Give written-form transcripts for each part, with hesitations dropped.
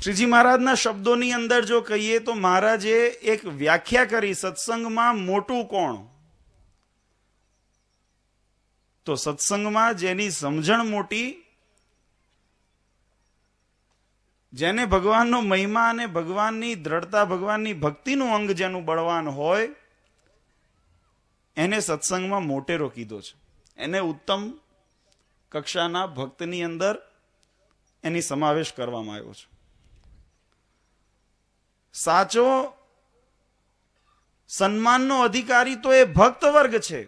શ્રીજી મહારાજના શબ્દોની અંદર જો કહીએ તો મહારાજે એક વ્યાખ્યા કરી, સત્સંગમાં મોટું કોણ? તો સત્સંગમાં જેની સમજણ મોટી, જેને ભગવાનનો મહિમા અને ભગવાનની દ્રઢતા, ભગવાનની ભક્તિનું અંગ જેનું બળવાન હોય, એને સત્સંગમાં મોટેરો કીધો છે. એને ઉત્તમ કક્ષાના ભક્તની અંદર એની સમાવેશ કરવામાં આવ્યો છે. સાચો સન્માનનો અધિકારી તો એ ભક્ત વર્ગ છે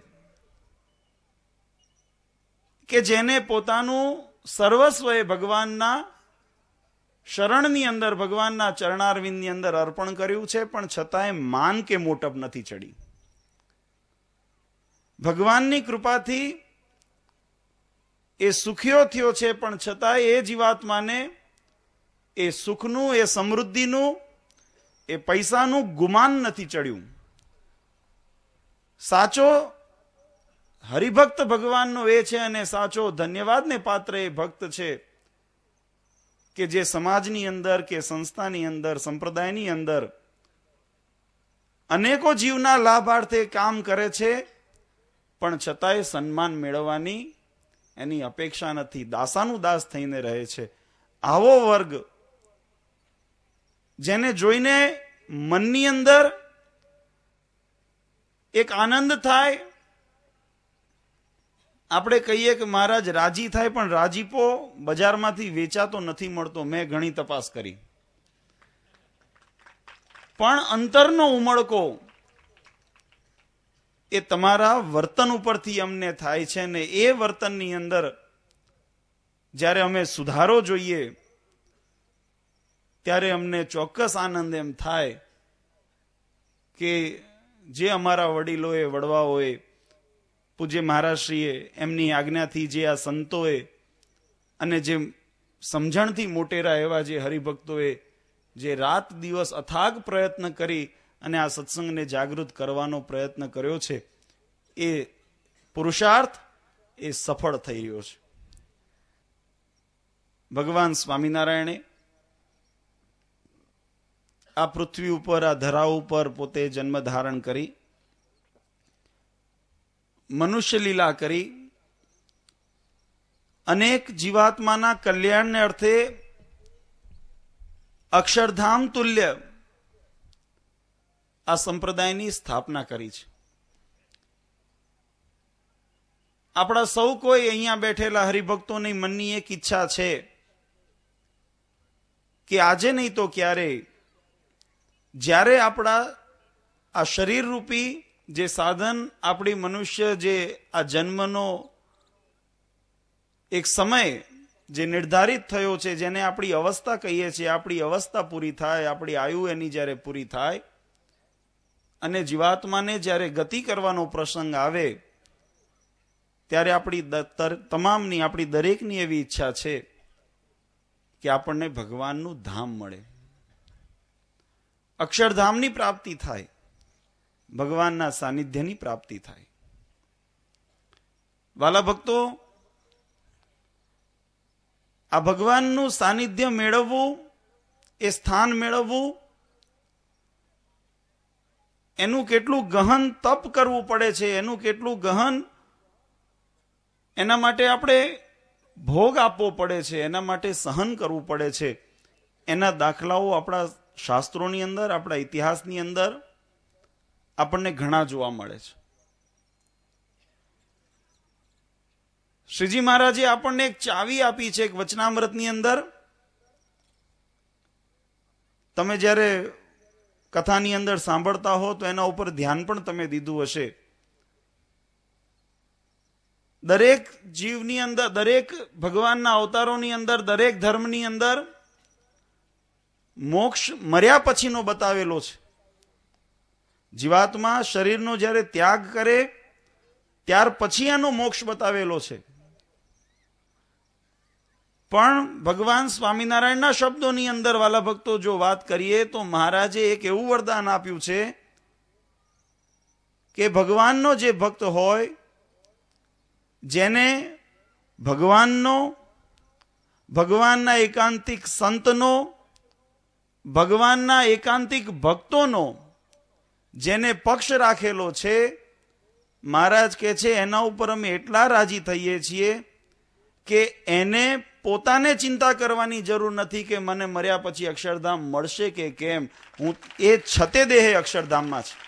કે જેને પોતાનું સર્વસ્વ એ ભગવાનના શરણની અંદર, ભગવાનના ચરણારવિંદની અંદર અર્પણ કર્યું છે, પણ છતાંય માન કે મોટપ નથી ચડી. ભગવાનની કૃપાથી એ સુખિયો થયો છે, પણ છતાંય એ જીવાત્માને એ સુખનું, એ સમૃદ્ધિનું, એ પૈસાનું ગુમાન નથી ચડ્યું. સાચો હરિભક્ત ભગવાનનો એ છે અને સાચો ધન્યવાદને પાત્ર એ ભક્ત છે કે જે સમાજની અંદર કે સંસ્થાની અંદર, સંપ્રદાયની અંદર અનેકો જીવના લાભાર્થે કામ કરે છે, પણ છતાંય સન્માન મેળવવાની એની અપેક્ષા નથી, દાસાનું દાસ થઈને રહે છે. આવો વર્ગ જેને જોઈને મનની અંદર એક આનંદ થાય, આપણે કહીએ કે મહારાજ રાજી થાય, પણ રાજીપો બજારમાંથી વેચાતો નથી મળતો. મેં ઘણી તપાસ કરી, પણ અંતરનો ઉમળકો એ તમારા વર્તન ઉપરથી અમને થાય છે, ને એ વર્તનની અંદર જ્યારે અમે સુધારો જોઈએ ત્યારે અમને ચોક્કસ આનંદ એમ થાય કે જે અમારા વડીલોએ, વડવાઓએ, પૂજ્ય મહારાજશ્રીએ, એમની આજ્ઞાથી જે આ સંતોએ અને જે સમજણથી મોટેરા એવા જે હરિભક્તોએ જે રાત દિવસ અથાગ પ્રયત્ન કરી અને આ સત્સંગને જાગૃત કરવાનો પ્રયત્ન કર્યો છે, એ પુરુષાર્થ એ સફળ થઈ રહ્યો છે. ભગવાન સ્વામિનારાયણે આ પૃથ્વી ઉપર, આ ધરા ઉપર પોતે જન્મ ધારણ કરી, મનુષ્ય લીલા કરી, અનેક જીવાત્માના કલ્યાણને અર્થે અક્ષરધામ તુલ્ય આ સંપ્રદાયની સ્થાપના કરી છે. આપણા સૌ કોઈ અહીંયા બેઠેલા હરિભક્તોની મનની એક ઈચ્છા છે કે આજે નહીં તો ક્યારે, જ્યારે આપણા આ શરીર રૂપી જે સાધન, આપણી મનુષ્ય જે આ જન્મનો એક સમય જે નિર્ધારિત થયો છે, જેને આપણી અવસ્થા કહીએ છીએ, આપણી અવસ્થા પૂરી થાય, આપણી આયુ એની જ્યારે પૂરી થાય અને જીવાત્માને જ્યારે ગતિ કરવાનો પ્રસંગ આવે, ત્યારે આપણી તમામની, આપણી દરેકની એવી ઈચ્છા છે કે આપણને ભગવાનનું ધામ મળે, અક્ષરધામની પ્રાપ્તિ થાય, ભગવાનના સાનિધ્યની પ્રાપ્તિ થાય. વાલા ભક્તો, આ ભગવાનનું સાનિધ્ય મેળવવું, એ સ્થાન મેળવવું, એનું કેટલું ગહન તપ કરવું પડે છે, એનું કેટલું ગહન એના માટે આપણે ભોગ આપવો પડે છે, એના માટે સહન કરવું પડે છે. એના દાખલાઓ આપણા શાસ્ત્રોની અંદર, આપણા ઇતિહાસની અંદર આપણને ઘણા જોવા મળે છે. શ્રીજી મહારાજે આપણને એક ચાવી આપી છે, એક વચનામૃતની અંદર. તમે જ્યારે કથાની અંદર સાંભળતા હો તો એના ઉપર ધ્યાન પણ તમે દીધું હશે. દરેક જીવની અંદર, દરેક ભગવાનના અવતારોની અંદર, દરેક ધર્મની અંદર મોક્ષ મર્યા પછીનો બતાવેલો છે. જીવાત્મા શરીરનો જ્યારે ત્યાગ કરે ત્યાર પછી એનો મોક્ષ બતાવેલો છે. પણ ભગવાન સ્વામિનારાયણના શબ્દોની અંદર વાલા ભક્તો જો વાત કરીએ તો મહારાજે એક એવું વરદાન આપ્યું છે કે ભગવાનનો જે ભક્ત હોય, જેને ભગવાનનો, ભગવાનના એકાંતિક સંતનો ભગવાનના એકાંતિક ભક્તોનો જેને પક્ષ રાખેલો છે, મહારાજ કહે છે એના ઉપર અમે એટલા રાજી થઈએ છીએ કે એને પોતાને ચિંતા કરવાની જરૂર નથી કે મને મર્યા પછી અક્ષરધામ મળશે કે કેમ. હું એ છતે દેહે અક્ષરધામમાં છે,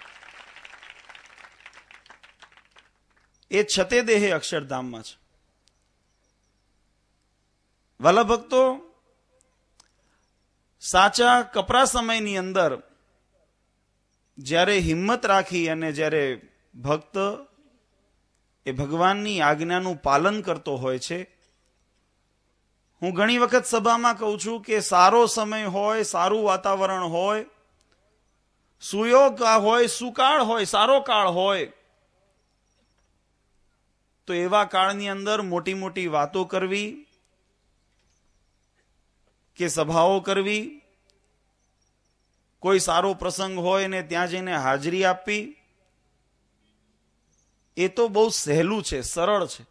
એ છતે દેહે અક્ષરધામમાં છે. વાલા ભક્તો, સાચા કપરા સમયની અંદર જ્યારે હિંમત રાખી અને જ્યારે ભક્ત એ ભગવાનની આજ્ઞાનું પાલન કરતો હોય છે, હું ઘણી વખત સભામાં કહું છું કે સારો સમય હોય, સારું વાતાવરણ હોય, સુયોગ હોય, સુકાળ હોય, સારો કાળ હોય, તો એવા કાળની અંદર મોટી મોટી વાતો કરવી કે સભાઓ કરવી, કોઈ સારો પ્રસંગ હોય ને ત્યાં જઈને હાજરી આપવી, એ તો બહુ સહેલું છે, સરળ છે.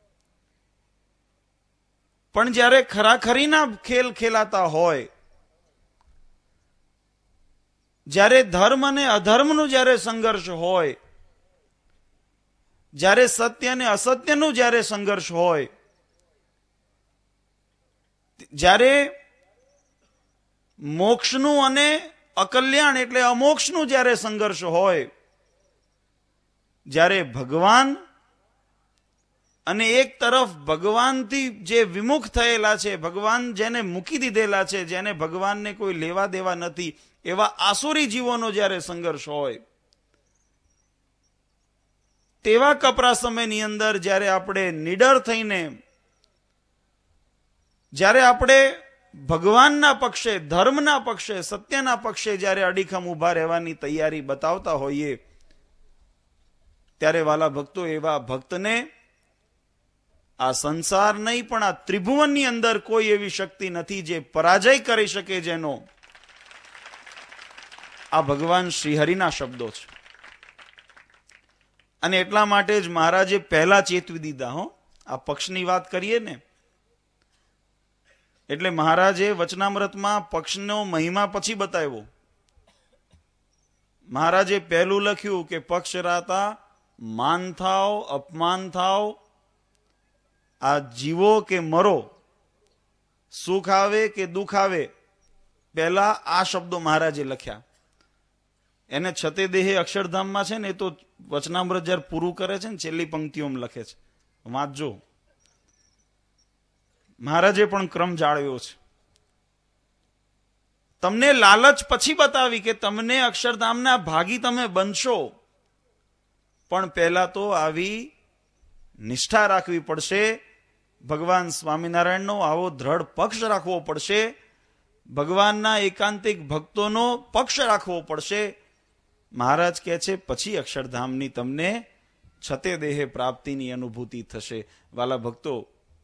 પણ જ્યારે ખરાખરીના ખેલ ખેલાતા હોય, જ્યારે ધર્મ અને અધર્મનો જ્યારે સંઘર્ષ હોય, જ્યારે સત્ય અને અસત્યનો જ્યારે સંઘર્ષ હોય, જ્યારે મોક્ષનું અને અકલ્યાણ એટલે અમોક્ષનું જ્યારે સંઘર્ષ હોય, જ્યારે ભગવાન અને એક તરફ ભગવાનથી જે વિમુખ થયેલા છે, ભગવાન જેને મૂકી દીધેલા છે, જેને ભગવાનને કોઈ લેવા દેવા નથી, એવા આસુરી જીવોનો જ્યારે સંઘર્ષ હોય, તેવા કપરા સમયની અંદર જ્યારે આપણે નિડર થઈને, જ્યારે આપણે ભગવાનના પક્ષે, ધર્મના પક્ષે, સત્યના પક્ષે જ્યારે અડીખમ ઉભા રહેવાની તૈયારી બતાવતા હોઈએ, ત્યારે વાલા ભક્તો, એવા ભક્તને આ સંસાર નહીં પણ આ ત્રિભુવનની અંદર કોઈ એવી શક્તિ નથી જે પરાજય કરી શકે, જેનો. આ ભગવાન શ્રીહરિના શબ્દો છે. અને એટલા માટે જ મહારાજે પહેલા ચેતવી દીધા. આ પક્ષની વાત કરીએ ને, એટલે મહારાજે વચનામૃતમાં પક્ષનો મહિમા પછી બતાવ્યો. મહારાજે પહેલું લખ્યું કે પક્ષ રાતા માન થાવ, અપમાન થાવ, આ જીવો કે મરો, સુખ આવે કે દુઃખ આવે, પહેલા આ શબ્દો મહારાજે લખ્યા. એને છતે દેહે અક્ષરધામમાં છે ને, એ તો વચનામૃત જ્યારે પૂરું કરે છે ને, છેલ્લી પંક્તિઓમાં લખે છે, વાંચજો. મહારાજે પણ ક્રમ જાળવ્યો છે. તમને લાલચ પછી બતાવી કે તમને અક્ષરધામના ભાગી તમે બનશો, પણ પહેલા તો આવી નિષ્ઠા રાખવી પડશે, ભગવાન સ્વામિનારાયણનો આવો દ્રઢ પક્ષ રાખવો પડશે, ભગવાનના એકાંતિક ભક્તોનો પક્ષ રાખવો પડશે. મહારાજ કહે છે પછી અક્ષરધામની તમને છતે દેહે પ્રાપ્તિની અનુભૂતિ થશે. વાલા ભક્તો,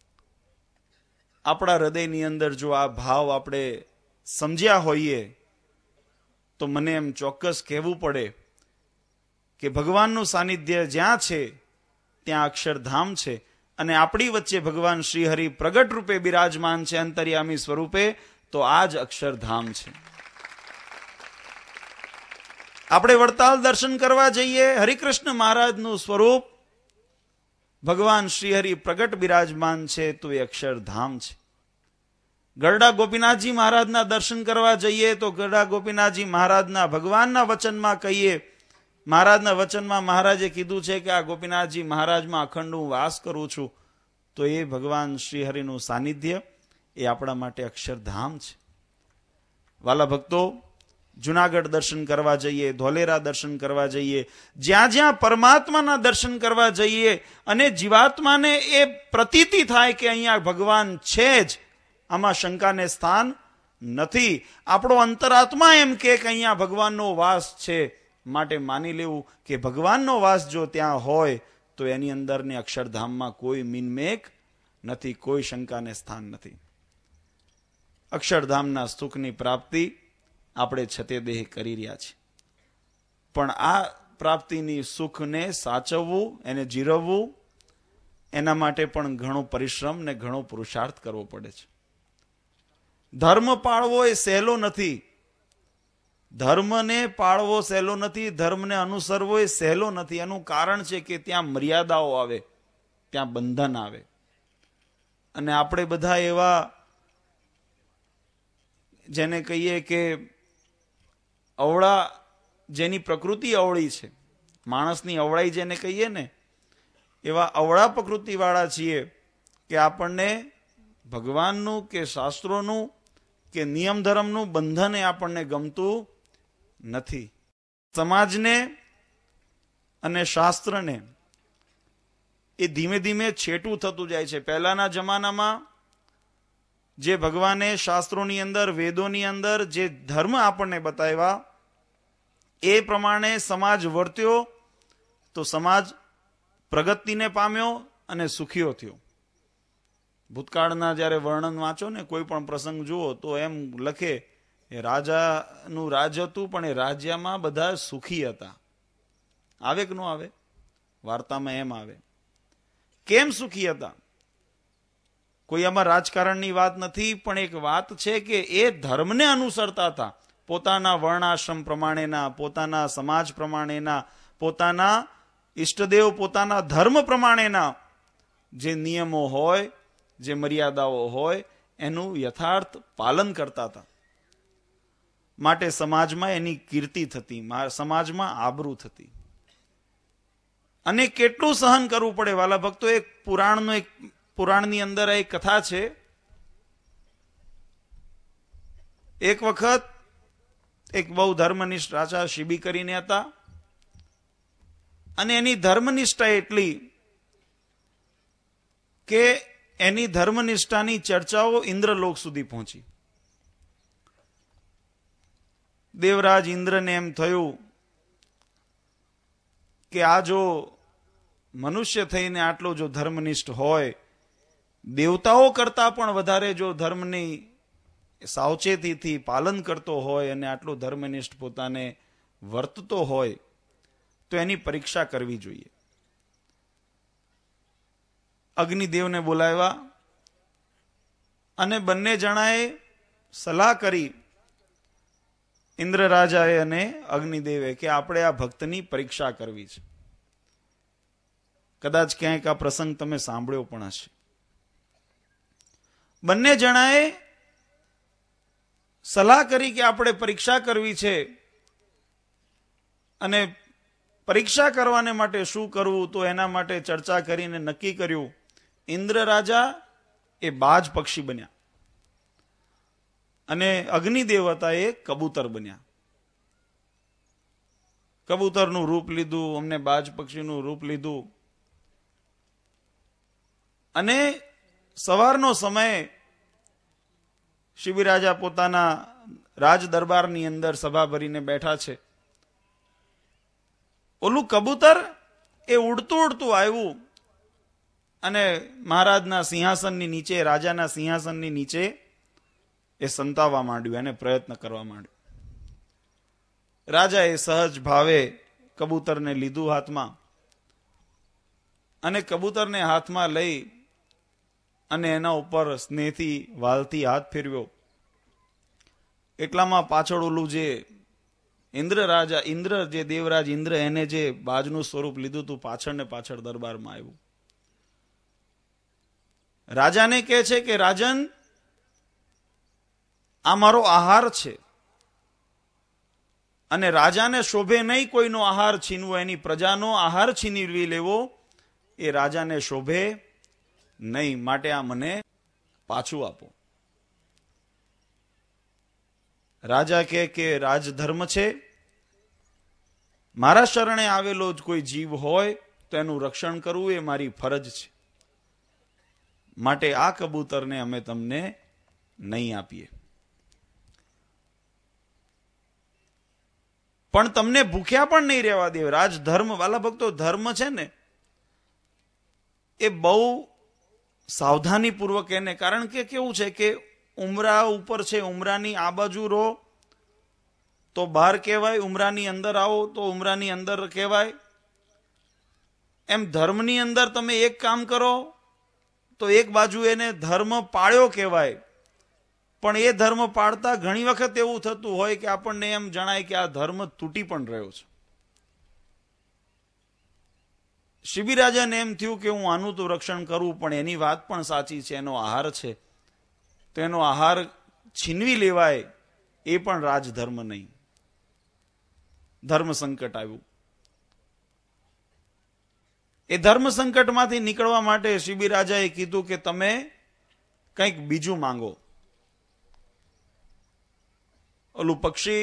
આપણા હૃદયની અંદર જો આ ભાવ આપણે સમજ્યા હોઈએ, તો મને એમ ચોક્કસ કહેવું પડે કે ભગવાનનું સાનિધ્ય જ્યાં છે ત્યાં અક્ષરધામ છે, અને આપણી વચ્ચે ભગવાન શ્રીહરિ પ્રગટ રૂપે બિરાજમાન છે, અંતર્યામી સ્વરૂપે, તો આ જ અક્ષરધામ છે. આપણે વડતાલ દર્શન કરવા જઈએ, હરિકૃષ્ણ મહારાજનું સ્વરૂપ ભગવાન શ્રીહરિ પ્રગટ બિરાજમાન છે, તો એ અક્ષરધામ છે. ગરડા ગોપીનાથજી મહારાજના દર્શન કરવા જઈએ તો ગરડા ગોપીનાથજી મહારાજના ભગવાનના વચનમાં કહીએ, મહારાજના વચનમાં મહારાજે કીધું છે કે આ ગોપીનાથજી મહારાજમાં અખંડ હું વાસ કરું છું, તો એ ભગવાન શ્રીહરિનું સાનિધ્ય એ આપણા માટે અક્ષરધામ છે. વાલા ભક્તો, જુનાગઢ દર્શન કરવા જઈએ, ધોલેરા દર્શન કરવા જઈએ, જ્યાં જ્યાં પરમાત્માના દર્શન કરવા જઈએ અને જીવાત્માને એ પ્રતીતિ થાય કે અહીંયા ભગવાન છે જ, આમાં શંકાને સ્થાન નથી. આપણો અંતરાત્મા એમ કે અહીંયા ભગવાનનો વાસ છે, માટે માની લેવું કે ભગવાનનો વાસ જો ત્યાં હોય તો એની અંદરને અક્ષરધામમાં કોઈ મિનમેક નથી, કોઈ શંકાને સ્થાન નથી. અક્ષરધામના સુખની પ્રાપ્તિ આપણે છતે દેહ કરી રહ્યા છીએ, પણ આ પ્રાપ્તિની સુખને સાચવવું, એને જીરવવું, એના માટે પણ ઘણો પરિશ્રમ ને ઘણો પુરુષાર્થ કરવો પડે છે. ધર્મ પાળવો એ સહેલો નથી. ધર્મને પાળવો સહેલો નથી, ધર્મને અનુસરવો એ સહેલો નથી. એનું કારણ છે કે ત્યાં મર્યાદાઓ આવે, ત્યાં બંધન આવે. અને આપણે બધા એવા જેને કહીએ કે અવળા, જેની પ્રકૃતિ અવળી છે, માણસની અવળાઈ જેને કહીએ ને, એવા અવળા પ્રકૃતિવાળા છીએ કે આપણને ભગવાનનું કે શાસ્ત્રોનું કે નિયમ ધર્મનું બંધન એ આપણને ગમતું નથી. સમાજને અને શાસ્ત્રને એ ધીમે ધીમે છેટું થતું જાય છે. પહેલાના જમાનામાં જે ભગવાને શાસ્ત્રોની અંદર, વેદોની અંદર જે ધર્મ આપણને બતાવ્યા એ પ્રમાણે સમાજ વર્ત્યો તો સમાજ પ્રગતિને પામ્યો અને સુખીઓ થયો. ભૂતકાળના જ્યારે વર્ણન વાંચો ને, કોઈ પણ પ્રસંગ જુઓ તો એમ લખે એ રાજાનું રાજ હતું પણ એ રાજ્યમાં બધા સુખી હતા. આવે કે ન આવે? વાર્તામાં એમ આવે. કેમ સુખી હતા? કોઈ આમાં રાજકારણની વાત નથી, પણ એક વાત છે કે એ ધર્મને અનુસરતા હતા. પોતાના વર્ણાશ્રમ પ્રમાણેના, પોતાના સમાજ પ્રમાણેના, પોતાના ઈષ્ટદેવ, પોતાના ધર્મ પ્રમાણેના જે નિયમો હોય, જે મર્યાદાઓ હોય, એનું યથાર્થ પાલન કરતા હતા. માટે સમાજમાં એની કીર્તિ થતી, સમાજમાં આબરૂ થતી. અને કેટલું સહન કરવું પડે વાલા ભક્તો. એક પુરાણની અંદર એક કથા છે. એક વખત એક બહુ ધર્મનિષ્ઠ રાજા શિબી કરીને હતા, અને એની ધર્મનિષ્ઠા એટલી કે એની ધર્મનિષ્ઠાની ચર્ચાઓ ઇન્દ્રલોક સુધી પહોંચી. દેવરાજ ઇન્દ્રને એમ થયું કે આ જો મનુષ્ય થઈને આટલો જો ધર્મનિષ્ઠ હોય, દેવતાઓ કરતા પણ વધારે જો ધર્મની સાવચેતીથી પાલન કરતો હોય અને આટલો ધર્મનિષ્ઠ પોતાને વર્તતો હોય, તો એની પરીક્ષા કરવી જોઈએ. અગ્નિદેવને બોલાવ્યા અને બંને જણાએ સલાહ કરી, ઇન્દ્ર રાજાએ અને અગ્નિદેવે, કે આપણે આ ભક્તની પરીક્ષા કરવી છે. કદાચ ક્યાંક આ પ્રસંગ તમે સાંભળ્યો પણ હશે. બંને જણાએ સલાહ કરી કે આપણે પરીક્ષા કરવી છે, અને પરીક્ષા કરવાને માટે શું કરવું, તો એના માટે ચર્ચા કરીને નક્કી કર્યું. ઇન્દ્ર રાજા એ બાજ પક્ષી બન્યા અને અગ્નિદેવ હતા એ કબૂતર બન્યા. કબૂતરનું રૂપ લીધું, અમને બાજ પક્ષીનું રૂપ લીધું. અને સવારનો સમય શિબી રાજા પોતાના રાજ દરબારની અંદર સભા ભરીને બેઠા છે. ઓલું કબૂતર એ ઉડતું ઉડતું આવ્યું અને મહારાજના સિંહાસનની નીચે, રાજાના સિંહાસનની નીચે એ સંતાવવા માંડ્યું, એને પ્રયત્ન કરવા માંડ્યું. રાજાએ સહજ ભાવે કબૂતરને લીધું હાથમાં, અને કબૂતરને હાથમાં લઈ અને એના ઉપર સ્નેહથી, વાલથી હાથ ફેરવ્યો. એટલામાં પાછળ ઓલું જે ઇન્દ્ર જે દેવરાજ ઇન્દ્ર, એને જે બાજનું સ્વરૂપ લીધું હતું, પાછળ ને પાછળ દરબારમાં આવ્યું. રાજાને કહે છે કે રાજન, આ મારો આહાર છે, અને રાજાને શોભે નહીં કોઈનો આહાર છીનવો, એની પ્રજાનો આહાર છીનવી લેવો એ રાજાને શોભે નહીં, માટે આ મને પાછું આપો. રાજા કહે કે રાજધર્મ છે, મારા શરણે આવેલો જ કોઈ જીવ હોય તો એનું રક્ષણ કરવું એ મારી ફરજ છે, માટે આ કબૂતરને અમે તમને નહીં આપીએ. પણ તમને ભૂખ્યા પણ નહીં રહેવા દે. રાજધર્મ વાલા ભક્તો, ધર્મ છે ને એ બહુ સાવધાનીપૂર્વક એને, કારણ કે કેવું છે કે ઉમરા ઉપર છે, ઉમરાની આ બાજુ રહો તો બહાર કહેવાય, ઉમરાની અંદર આવો તો ઉમરાની અંદર કહેવાય. એમ ધર્મની અંદર તમે એક કામ કરો તો એક બાજુ એને ધર્મ પાળ્યો કહેવાય, પણ એ ધર્મ પાળતા ઘણી વખત એવું થતું હોય કે આપણને એમ જણાય કે આ ધર્મ તૂટી પણ રહ્યો છે. શિબિરાજાને એમ થયું કે હું આનું તો રક્ષણ કરું, પણ એની વાત પણ સાચી છે, એનો આહાર છે, તો એનો આહાર છીનવી લેવાય એ પણ રાજધર્મ નહીં. ધર્મ સંકટ આવ્યું. એ ધર્મ સંકટમાંથી નીકળવા માટે શિબિરાજાએ કીધું કે તમે કંઈક બીજું માંગો. ઓલું પક્ષી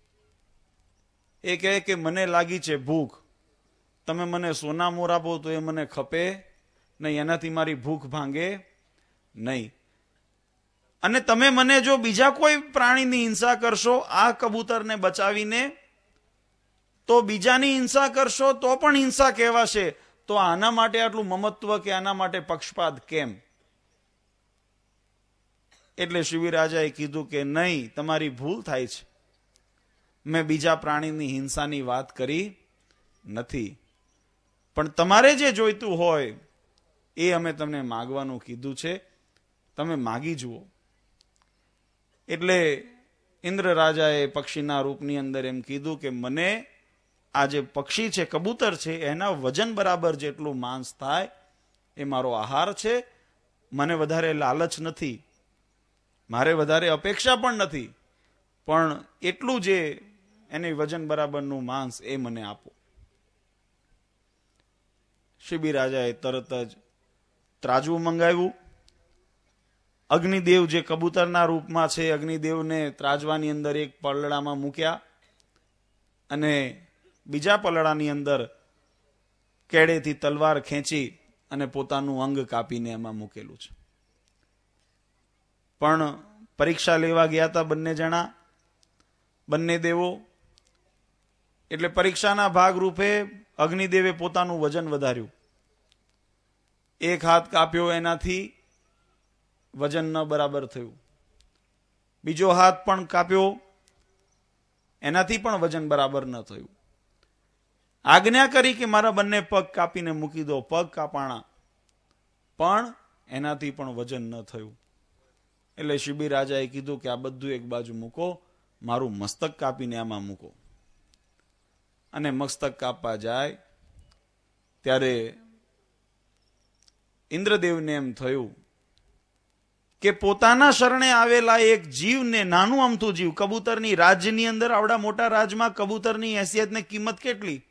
એ કહે કે મને લાગી છે ભૂખ, તમે મને સોના મોર આપો તો એ મને ખપે નહીં, એનાથી મારી ભૂખ ભાંગે નહીં. અને તમે મને જો બીજા કોઈ પ્રાણીની હિંસા કરશો આ કબૂતરને બચાવીને, તો બીજાની હિંસા કરશો તો પણ હિંસા કહેવાશે. તો આના માટે આટલું મમત્વ કે આના માટે પક્ષપાત કેમ? એટલે શિબિરાજાએ કીધું કે નહીં, તમારી ભૂલ થાય છે, મેં બીજા પ્રાણીની હિંસાની વાત કરી નથી, પણ તમારે જે જોઈતું હોય એ અમે તમને માગવાનું કીધું છે, તમે માગી જુઓ. એટલે ઇન્દ્ર રાજાએ પક્ષીના રૂપની અંદર એમ કીધું કે મને આ જે પક્ષી છે, કબૂતર છે, એના વજન બરાબર જેટલું માંસ થાય એ મારો આહાર છે. મને વધારે લાલચ નથી, મારે વધારે અપેક્ષા પણ નથી, પણ એટલું જે એને વજન બરાબરનું માંસ એ મને આપો. શિબિરાજાએ તરત જ ત્રાજવું મંગાવ્યું. અગ્નિદેવ જે કબૂતરના રૂપમાં છે, અગ્નિદેવને ત્રાજવાની અંદર એક પલડામાં મૂક્યા અને બીજા પલડાની અંદર કેડેથી તલવાર ખેંચી અને પોતાનું અંગ કાપીને એમાં મૂકેલું છે. પણ પરીક્ષા લેવા ગયા હતા બંને જણા, બંને દેવો. એટલે પરીક્ષાના ભાગરૂપે અગ્નિદેવે પોતાનું વજન વધાર્યું. એક હાથ કાપ્યો, એનાથી વજન ન બરાબર થયું. બીજો હાથ પણ કાપ્યો, એનાથી પણ વજન બરાબર ન થયું. આજ્ઞા કરી કે મારા બંને પગ કાપીને મૂકી દો. પગ કાપાણા, પણ એનાથી પણ વજન ન થયું. એટલે શિબિરાજાએ કીધું કે આ બધું એક બાજુ મૂકો, મારું મસ્તક કાપીને આમાં મૂકો. અને મસ્તક કાપવા જાય ત્યારે ઇન્દ્રદેવને એમ થયું કે પોતાના શરણે આવેલા એક જીવને, નાનું અમથું જીવ, કબૂતરની રાજ્યની અંદર, આવડા મોટા રાજમાં કબૂતરની હેસિયત ને કિંમત કેટલી,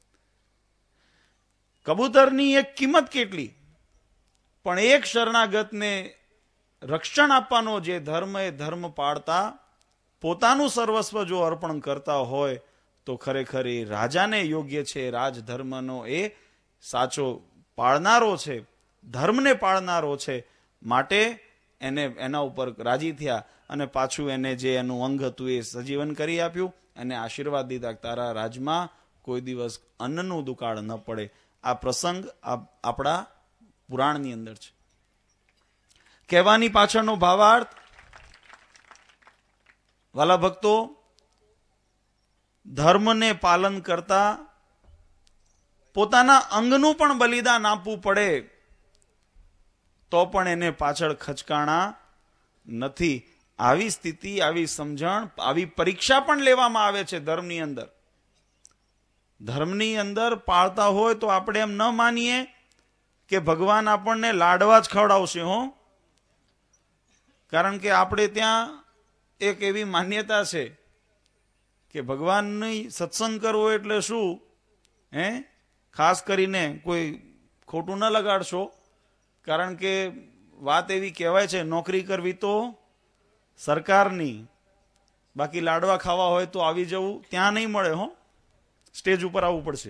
કબૂતરની એક કિંમત કેટલી, પણ એક શરણાગતને રક્ષણ આપવાનો જે ધર્મ, એ ધર્મ પાળતા પોતાનું સર્વસ્વ જો અર્પણ કરતા હોય તો ખરેખર એ રાજાને યોગ્ય છે. રાજધર્મનો એ સાચો પાળનારો છે, ધર્મને પાળનારો છે. માટે એને એના ઉપર રાજી થયા અને પાછું એને જે એનું અંગ હતું એ સજીવન કરી આપ્યું અને આશીર્વાદ દીધા, તારા રાજમાં કોઈ દિવસ અન્નનું દુકાળ ન પડે. આ પ્રસંગ આપણા પુરાણની અંદર છે. કહેવાની પાછળનો ભાવાર્થ, વાલા ભક્તો, ધર્મને પાલન કરતા પોતાના અંગનું પણ બલિદાન આપવું પડે તો પણ એને પાછળ ખચકાણા નથી. આવી સ્થિતિ, આવી સમજણ, આવી પરીક્ષા પણ લેવામાં આવે છે ધર્મની અંદર. ધર્મની અંદર પાળતા હોય તો આપણે એમ ન માનીએ કે ભગવાન આપણને લાડવા જ ખવડાવશે. કારણ કે આપણે ત્યાં એક એવી માન્યતા છે કે ભગવાનની સત્સંગ કરવો એટલે શું, ખાસ કરીને કોઈ ખોટું ન લગાડશો, કારણ કે વાત એવી કહેવાય છે, નોકરી કરવી તો સરકારની, બાકી લાડવા ખાવા હોય તો આવી જવું, ત્યાં નહીં મળે, સ્ટેજ ઉપર આવવું પડશે.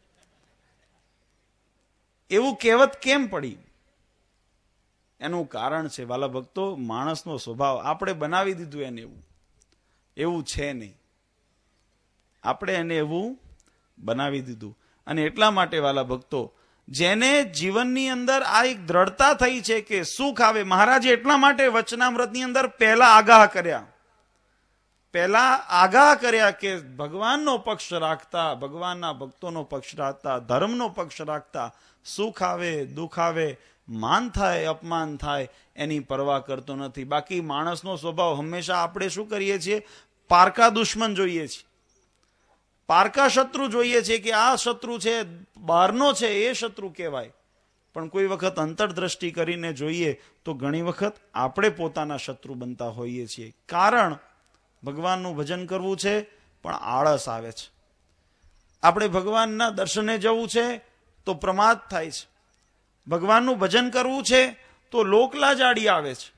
એવું કહેવત કેમ પડી? એનું કારણ છે વાલા ભક્તો, માણસનો સ્વભાવ. આપણે બનાવી દીધું એને એવું છે નહીં, આપણે એને એવું બનાવી દીધું. અને એટલા માટે વાલા ભક્તો, જેને જીવનની અંદર આ એક દ્રઢતા થઈ છે કે સુખ આવે, મહારાજે એટલા માટે વચનામૃતની અંદર પહેલા આગાહ કર્યા કે ભગવાનનો પક્ષ રાખતા, ભગવાનના ભક્તોનો પક્ષ રાખતા, ધર્મનો પક્ષ રાખતા સુખ આવે, દુઃખ આવે, માન થાય અપમાન થાય એની પરવા કરતો નથી. બાકી માણસનો સ્વભાવ હંમેશા આપણે શું કરીએ છીએ, પારકા દુશ્મન જોઈએ છીએ, પારકા શત્રુ જોઈએ છે કે આ શત્રુ છે, બહારનો છે એ શત્રુ કહેવાય. પણ કોઈ વખત અંતરદ્રષ્ટિ કરીને જોઈએ તો ઘણી વખત આપણે પોતાના શત્રુ બનતા હોઈએ છીએ. કારણ ભગવાનનું ભજન કરવું છે પણ આળસ આવે છે. આપણે ભગવાનના દર્શને જવું છે તો પ્રમાદ થાય છે. ભગવાનનું ભજન કરવું છે તો લોકલાજાડી આવે છે.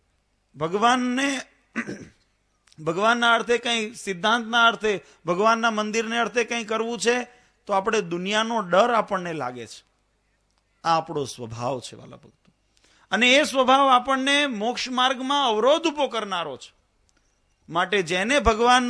ભગવાનના અર્થે કંઈ, સિદ્ધાંતના અર્થે, ભગવાનના મંદિરને અર્થે કંઈ કરવું છે તો આપણે દુનિયાનો ડર આપણને લાગે છે. આ આપણો સ્વભાવ છે વાલા ભક્તો. અને એ સ્વભાવ આપણને મોક્ષ માર્ગમાં અવરોધ ઉભો કરનારો છે. માટે જેને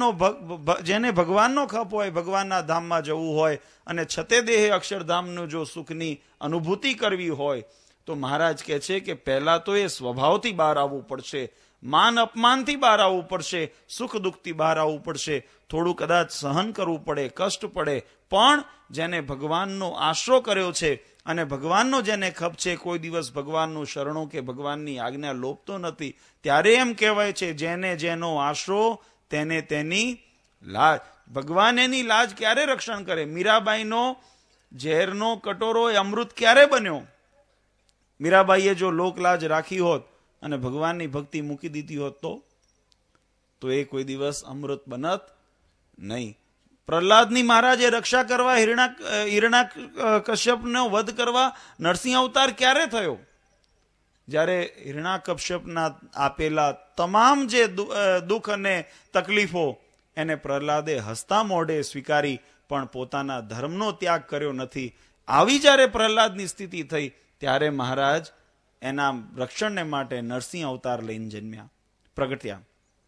ભગવાનનો ખપ હોય, ભગવાનના ધામમાં જવું હોય અને છતે દેહે અક્ષરધામનું જો સુખની અનુભૂતિ કરવી હોય તો મહારાજ કહે છે કે પહેલા તો એ સ્વભાવથી બહાર આવવું પડશે, માન અપમાનથી બહાર આવવું પડશે, સુખ દુઃખથી બહાર આવવું પડશે. થોડું કદાચ સહન કરવું પડે, કષ્ટ પડે, પણ જેને ભગવાનનો આશરો કર્યો છે અને ભગવાનનો જેને ખપ છે, કોઈ દિવસ ભગવાનનું શરણું કે ભગવાનની આજ્ઞા લોપતો નથી, ત્યારે એમ કહેવાય છે જેને જેનો આશરો તેને તેની લાજ. ભગવાન એની લાજ ક્યારે રક્ષણ કરે? મીરાબાઈનો ઝેરનો કટોરો એ અમૃત ક્યારે બન્યો? મીરાબાઈએ જો લોકલાજ રાખી હોત અને ભગવાનની ભક્તિ મૂકી દીધી હોત તો એ કોઈ દિવસ અમૃત બનત નહીં. પ્રહલાદની મહારાજે રક્ષા કરવા, હિરણ્યકશ્યપનો વધ કરવા નરસિંહ અવતાર ક્યારે થયો? જ્યારે હિરણ્યકશ્યપના આપેલા તમામ જે દુઃખ અને તકલીફો એને પ્રહલાદે હસતા મોઢે સ્વીકારી, પણ પોતાના ધર્મનો ત્યાગ કર્યો નથી. આવી જ્યારે પ્રહલાદની સ્થિતિ થઈ ત્યારે મહારાજ એના રક્ષણને માટે નરસિંહ અવતાર લઈને જન્મ્યા, પ્રગટ્યા.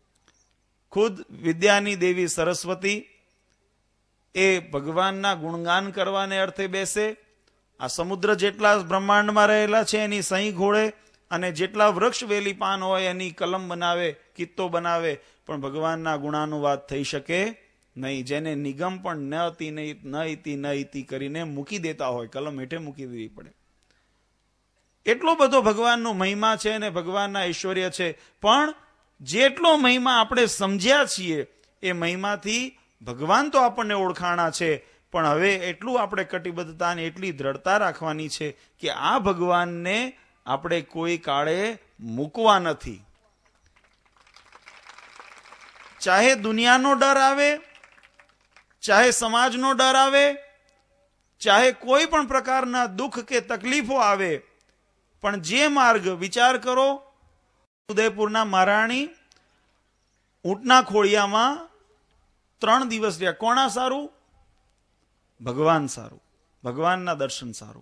ખુદ વિદ્યાની દેવી સરસ્વતી એ ભગવાનના ગુણગાન કરવાને અર્થે બેસે. આ સમુદ્ર જેટલા બ્રહ્માંડમાં રહેલા છે એની સહી ઘોળે અને જેટલા વૃક્ષ વેલી પાન હોય એની કલમ બનાવે, કિત્તો બનાવે, પણ ભગવાનના ગુણાનુવાદ થઈ શકે નહીં. જેને નિગમ પણ ન ઇતિ કરીને મૂકી દેતા હોય, કલમ હેઠે મૂકી દેવી પડે. એટલો બધો ભગવાનનો મહિમા છે અને ભગવાનના ઐશ્વર્ય છે. પણ જેટલો મહિમા આપણે સમજ્યા છીએ એ મહિમાથી ભગવાન તો આપણને ઓળખાણા છે, પણ હવે એટલું આપણે કટિબદ્ધતા અને એટલી દ્રઢતા રાખવાની છે કે આ ભગવાનને આપણે કોઈ કાળે મૂકવા નથી. ચાહે દુનિયાનો ડર આવે, ચાહે સમાજનો ડર આવે, ચાહે કોઈ પણ પ્રકારના દુઃખ કે તકલીફો આવે, પણ જે માર્ગ વિચાર કરો, ઉદયપુરના મહારાણી ઊંટના ખોળિયામાં 3 દિવસ રહ્યા. કોણા સારું? ભગવાન સારું, ભગવાનના દર્શન સારું.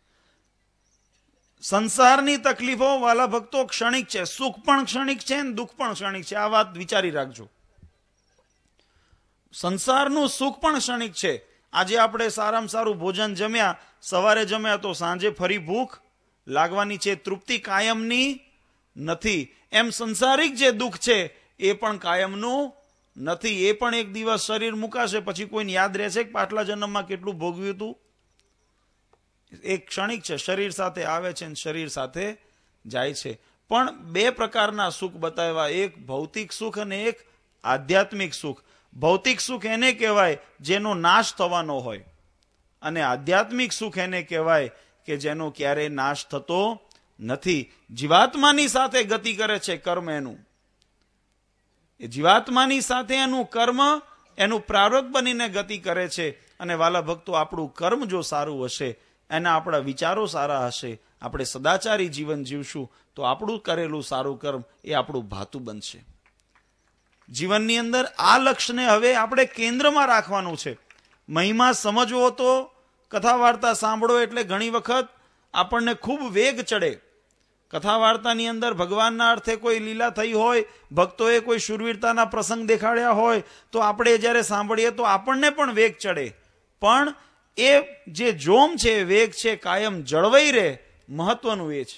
સંસારની તકલીફો વાલા ભક્તો ક્ષણિક છે, સુખ પણ ક્ષણિક છે ને દુઃખ પણ ક્ષણિક છે. આ વાત વિચારી રાખજો. સંસારનું સુખ પણ ક્ષણિક છે. આજે આપણે સારામાં સારું ભોજન જમ્યા, સવારે જમ્યા તો સાંજે ફરી ભૂખ લાગવાની છે. તૃપ્તિ કાયમની નથી. એમ સંસારિક જે દુઃખ છે એ પણ કાયમનું નથી. એ પણ એક દિવસ શરીર મુકાશે, પછી કોઈને યાદ રહેશે કે પાછલા જન્મમાં કેટલું ભોગવ્યું હતું? એક ક્ષણિક છે. શરીર સાથે આવે છે અને શરીર સાથે જાય છે. પણ 2 પ્રકારના સુખ બતાવ્યા, એક ભૌતિક સુખ અને એક આધ્યાત્મિક સુખ. ભૌતિક સુખ એને કહેવાય જેનો નાશ થવાનો હોય, અને આધ્યાત્મિક સુખ એને કહેવાય કે જેનો ક્યારેય નાશ થતો નથી. જીવાત્માની સાથે ગતિ કરે છે કર્મ એનું. એ જીવાત્માની સાથે એનું કર્મ, એનું પ્રારબ્ધ બનીને ગતિ કરે છે. અને વાલા ભક્તો, આપણું કર્મ જો સારું હશે, એના આપણા વિચારો સારા હશે, આપણે સદાચારી જીવન જીવશું, તો આપણું કરેલું સારું કર્મ એ આપણું ભાતું બનશે. જીવનની અંદર આ લક્ષ્યને હવે આપણે કેન્દ્રમાં રાખવાનું છે. મહિમા સમજવો તો કથા વાર્તા સાંભળો એટલે ઘણી વખત આપણને ખૂબ વેગ ચડે. કથા વાર્તાની અંદર ભગવાનના અર્થે કોઈ લીલા થઈ હોય, ભક્તોએ કોઈ શૂરવીરતાના પ્રસંગ દેખાડ્યા હોય તો આપણે જ્યારે સાંભળીએ તો આપણને પણ વેગ ચડે. પણ એ જે જોમ છે, વેગ છે, કાયમ જળવાઈ રહે, મહત્વનું એ છે.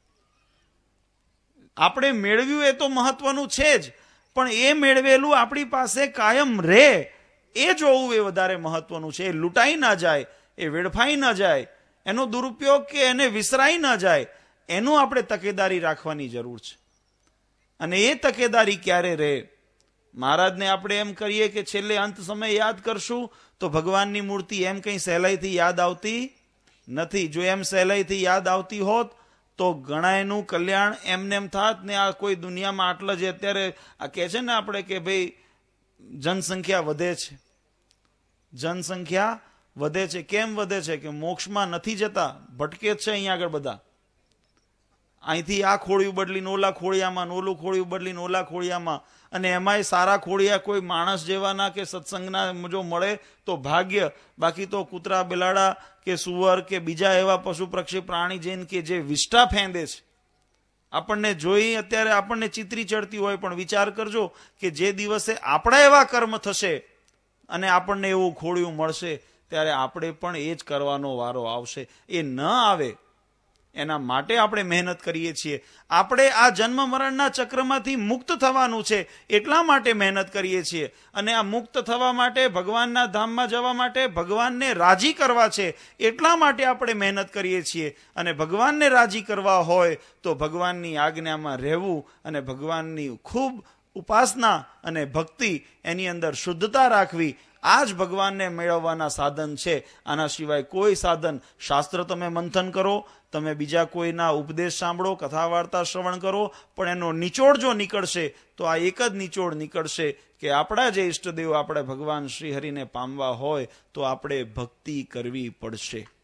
આપણે મેળવ્યું એ તો મહત્વનું છે જ, પણ એ મેળવેલું આપણી પાસે કાયમ રહે એ જોવું એ વધારે મહત્વનું છે. એ લૂંટાઈ ના જાય, એ વેડફાઈ ના જાય, એનો દુરુપયોગ કે એને વિસરાઈ ન જાય એનું આપણે તકેદારી રાખવાની જરૂર છે. અને એ તકેદારી ક્યારે રહે? મહારાજને આપણે એમ કરીએ કે છેલ્લે અંત સમય યાદ કરશું તો ભગવાનની મૂર્તિ એમ કંઈ સહેલાઈથી યાદ આવતી નથી. જો એમ સહેલાઈથી યાદ આવતી હોત તો ઘણાયનું કલ્યાણ એમને એમ થાત ને આ કોઈ દુનિયામાં આટલા જે અત્યારે આ કહે છે ને આપણે કે ભાઈ જનસંખ્યા વધે છે, જનસંખ્યા વધે છે. કેમ વધે છે? કે મોક્ષમાં નથી જતા, ભટકે જ છે અહીંયા આગળ બધા. અહીંથી આ ખોળિયું બદલીને ઓલા ખોળિયામાં, ઓલું ખોળિયું બદલીને ઓલા ખોળિયામાં. અને એમાંય સારા ખોળિયા કોઈ માણસ જેવાના કે સત્સંગના જો મળે તો ભાગ્ય, બાકી તો કૂતરા બિલાડા કે સુવર કે બીજા એવા પશુ પક્ષી પ્રાણી જૈન કે જે વિષ્ટા ફેંદે છે. આપણને જોઈ અત્યારે આપણને ચિત્રી ચડતી હોય, પણ વિચાર કરજો કે જે દિવસે આપણા એવા કર્મ થશે અને આપણને એવું ખોળિયું મળશે ત્યારે આપણે પણ એ જ કરવાનો વારો આવશે. એ ન આવે એના માટે આપણે મહેનત કરીએ છીએ. આપણે આ જન્મ મરણના ચક્રમાંથી મુક્ત થવાનું છે એટલા માટે મહેનત કરીએ છીએ. અને આ મુક્ત થવા માટે, ભગવાનના ધામમાં જવા માટે, ભગવાનને રાજી કરવા છે એટલા માટે આપણે મહેનત કરીએ છીએ. અને ભગવાનને રાજી કરવા હોય તો ભગવાનની આજ્ઞામાં રહેવું અને ભગવાનની ખૂબ ઉપાસના અને ભક્તિ, એની અંદર શુદ્ધતા રાખવી, આ જ ભગવાનને મેળવવાના સાધન છે. આના સિવાય કોઈ સાધન. શાસ્ત્ર તમે મંથન કરો, તમે બીજા કોઈના ઉપદેશ સાંભળો, કથા વાર્તા શ્રવણ કરો, પણ એનો નિચોડ જો નીકળશે તો આ એક જ નિચોડ નીકળશે કે આપણા જે ઈષ્ટદેવ આપણે ભગવાન શ્રીહરિને પામવા હોય તો આપણે ભક્તિ કરવી પડશે.